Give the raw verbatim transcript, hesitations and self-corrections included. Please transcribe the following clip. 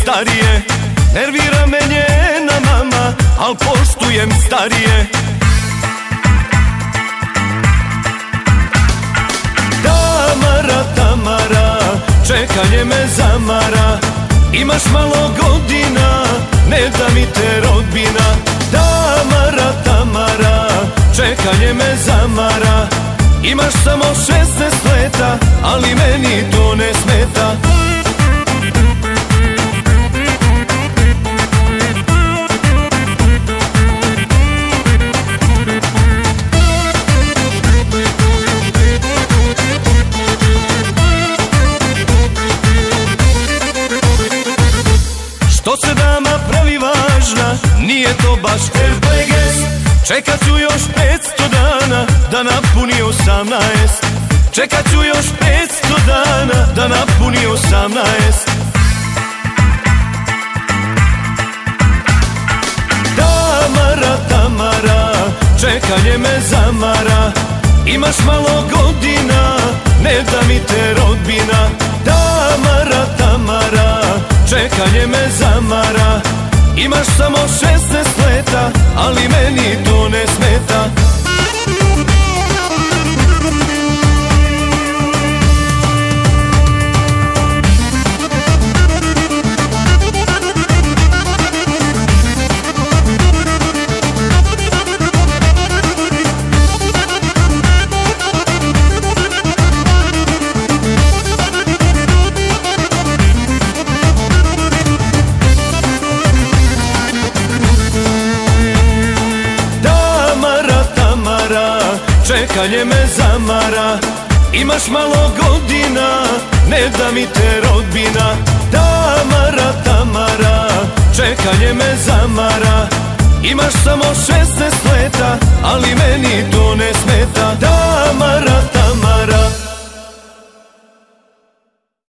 starije. Nervira me njena mama, al poštujem starije. Tamara, Tamara, čekanje me zamara. Imaš malo godina, ne da mi te rodbina. Tamara, Tamara, čekanje me zamara. Imaš samo šesnaest leta, ali meni to ne smeta. Što se dama pravi važna, nije to baš er pe ge. Čekat ću još petsto dana da napuni osamnaest. Čekat ću još petsto dana da napuni osamnaest. Tamara, Tamara, čekanje me zamara. Imaš malo godina, ne da mi te rodbina. Tamara, Tamara, čekanje me zamara. Imaš samo šesnaest leta, ali meni to ne smeta. Čekanje me zamara. Imaš malo godina, ne da mi te rodbina. Tamara, Tamara, čekanje me zamara. Imaš samo šesnaest leta, ali meni to ne smeta. Tamara, Tamara,